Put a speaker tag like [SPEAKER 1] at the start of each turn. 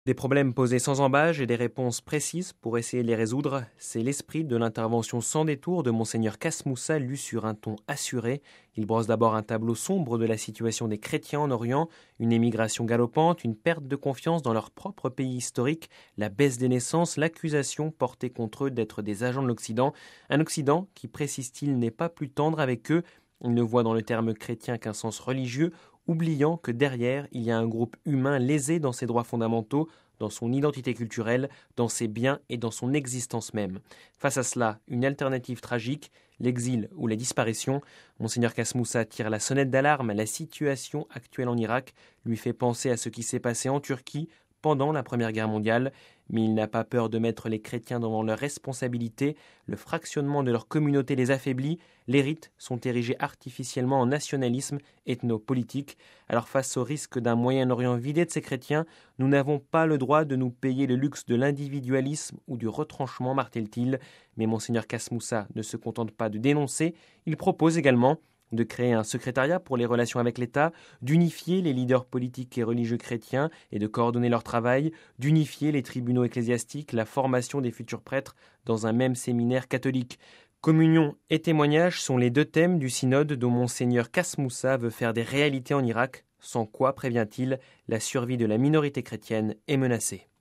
[SPEAKER 1] Des problèmes posés sans embâge et des réponses précises pour essayer de les résoudre, c'est l'esprit de l'intervention sans détour de Monseigneur Kasmoussa lu sur un ton assuré. Il brosse d'abord un tableau sombre de la situation des chrétiens en Orient, une émigration galopante, une perte de confiance dans leur propre pays historique, la baisse des naissances, l'accusation portée contre eux d'être des agents de l'Occident. Un Occident qui, précise-t-il, n'est pas plus tendre avec eux. Il ne voit dans le terme chrétien qu'un sens religieux, oubliant que derrière, il y a un groupe humain lésé dans ses droits fondamentaux, dans son identité culturelle, dans ses biens et dans son existence même. Face à cela, une alternative tragique, l'exil ou la disparition. Monseigneur Kasmoussa tire la sonnette d'alarme. La situation actuelle en Irak lui fait penser à ce qui s'est passé en Turquie pendant la Première Guerre mondiale, mais il n'a pas peur de mettre les chrétiens devant leurs responsabilités. Le fractionnement de leur communauté les affaiblit. Les rites sont érigés artificiellement en nationalisme ethno-politique. Alors face au risque d'un Moyen-Orient vidé de ses chrétiens, nous n'avons pas le droit de nous payer le luxe de l'individualisme ou du retranchement, martèle-t-il. Mais Monseigneur Kasmoussa ne se contente pas de dénoncer, il propose également de créer un secrétariat pour les relations avec l'État, d'unifier les leaders politiques et religieux chrétiens et de coordonner leur travail, d'unifier les tribunaux ecclésiastiques, la formation des futurs prêtres dans un même séminaire catholique. Communion et témoignage sont les deux thèmes du synode dont Monseigneur Kasmoussa veut faire des réalités en Irak, sans quoi, prévient-il, la survie de la minorité chrétienne est menacée.